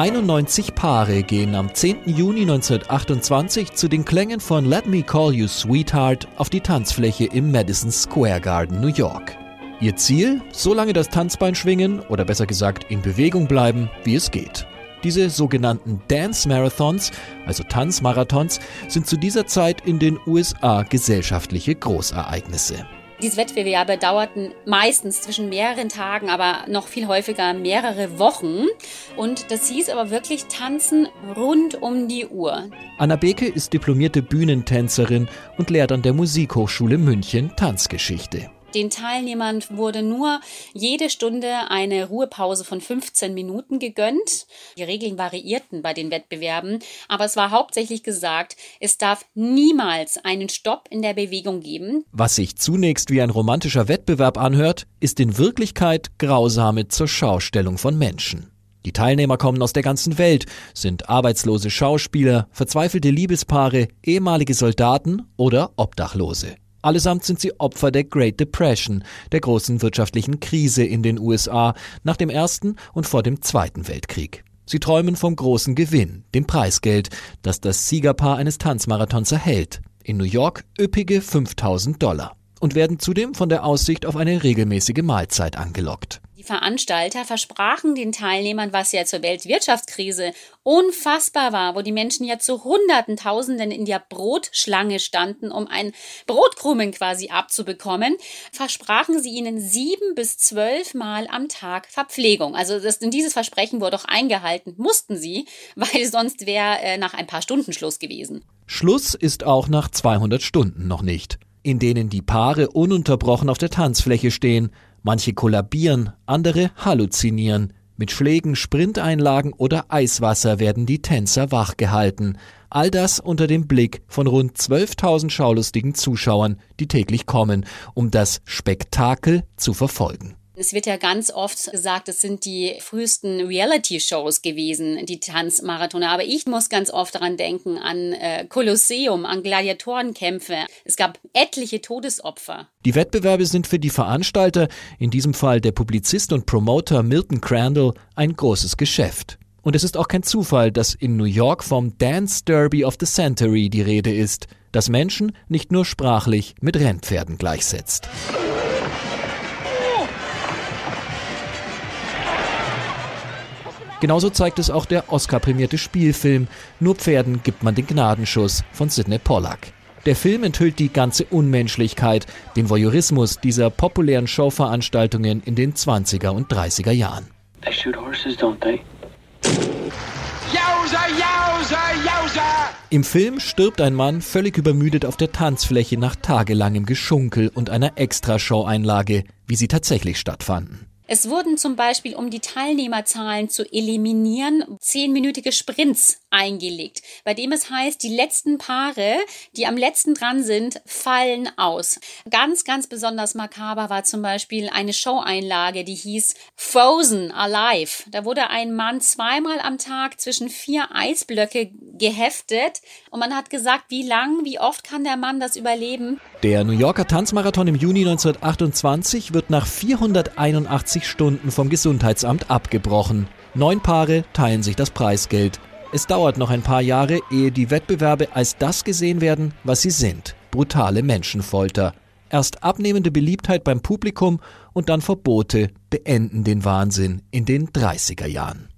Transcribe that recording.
91 Paare gehen am 10. Juni 1928 zu den Klängen von Let Me Call You Sweetheart auf die Tanzfläche im Madison Square Garden, New York. Ihr Ziel? So lange das Tanzbein schwingen oder besser gesagt in Bewegung bleiben, wie es geht. Diese sogenannten Dance Marathons, also Tanzmarathons, sind zu dieser Zeit in den USA gesellschaftliche Großereignisse. Diese Wettbewerbe dauerten meistens zwischen mehreren Tagen, aber noch viel häufiger mehrere Wochen. Und das hieß aber wirklich Tanzen rund um die Uhr. Anna Beke ist diplomierte Bühnentänzerin und lehrt an der Musikhochschule München Tanzgeschichte. Den Teilnehmern wurde nur jede Stunde eine Ruhepause von 15 Minuten gegönnt. Die Regeln variierten bei den Wettbewerben, aber es war hauptsächlich gesagt, es darf niemals einen Stopp in der Bewegung geben. Was sich zunächst wie ein romantischer Wettbewerb anhört, ist in Wirklichkeit grausame Zurschaustellung von Menschen. Die Teilnehmer kommen aus der ganzen Welt, sind arbeitslose Schauspieler, verzweifelte Liebespaare, ehemalige Soldaten oder Obdachlose. Allesamt sind sie Opfer der Great Depression, der großen wirtschaftlichen Krise in den USA nach dem Ersten und vor dem Zweiten Weltkrieg. Sie träumen vom großen Gewinn, dem Preisgeld, das das Siegerpaar eines Tanzmarathons erhält. In New York üppige $5.000 und werden zudem von der Aussicht auf eine regelmäßige Mahlzeit angelockt. Die Veranstalter versprachen den Teilnehmern, was ja zur Weltwirtschaftskrise unfassbar war, wo die Menschen ja zu Hunderten, Tausenden in der Brotschlange standen, um einen Brotkrumen quasi abzubekommen, versprachen sie ihnen 7 bis 12 Mal am Tag Verpflegung. Also dieses Versprechen wurde auch eingehalten, mussten sie, weil sonst wäre nach ein paar Stunden Schluss gewesen. Schluss ist auch nach 200 Stunden noch nicht, in denen die Paare ununterbrochen auf der Tanzfläche stehen. Manche kollabieren, andere halluzinieren. Mit Schlägen, Sprinteinlagen oder Eiswasser werden die Tänzer wachgehalten. All das unter dem Blick von rund 12.000 schaulustigen Zuschauern, die täglich kommen, um das Spektakel zu verfolgen. Es wird ja ganz oft gesagt, es sind die frühesten Reality-Shows gewesen, die Tanzmarathone. Aber ich muss ganz oft daran denken, an Kolosseum, an Gladiatorenkämpfe. Es gab etliche Todesopfer. Die Wettbewerbe sind für die Veranstalter, in diesem Fall der Publizist und Promoter Milton Crandall, ein großes Geschäft. Und es ist auch kein Zufall, dass in New York vom Dance Derby of the Century die Rede ist, das Menschen nicht nur sprachlich mit Rennpferden gleichsetzt. Genauso zeigt es auch der Oscar-prämierte Spielfilm Nur Pferden gibt man den Gnadenschuss von Sidney Pollack. Der Film enthüllt die ganze Unmenschlichkeit, den Voyeurismus dieser populären Showveranstaltungen in den 20er und 30er Jahren. They shoot horses, don't they? Jausa, jausa, jausa! Im Film stirbt ein Mann völlig übermüdet auf der Tanzfläche nach tagelangem Geschunkel und einer Extrashow-Einlage, wie sie tatsächlich stattfanden. Es wurden zum Beispiel, um die Teilnehmerzahlen zu eliminieren, 10-minütige Sprints eingelegt, bei dem es heißt, die letzten Paare, die am letzten dran sind, fallen aus. Ganz, ganz besonders makaber war zum Beispiel eine Showeinlage, die hieß Frozen Alive. Da wurde ein Mann 2-mal am Tag zwischen 4 Eisblöcke geheftet und man hat gesagt, wie oft kann der Mann das überleben? Der New Yorker Tanzmarathon im Juni 1928 wird nach 481 Stunden vom Gesundheitsamt abgebrochen. 9 Paare teilen sich das Preisgeld. Es dauert noch ein paar Jahre, ehe die Wettbewerbe als das gesehen werden, was sie sind: brutale Menschenfolter. Erst abnehmende Beliebtheit beim Publikum und dann Verbote beenden den Wahnsinn in den 30er Jahren.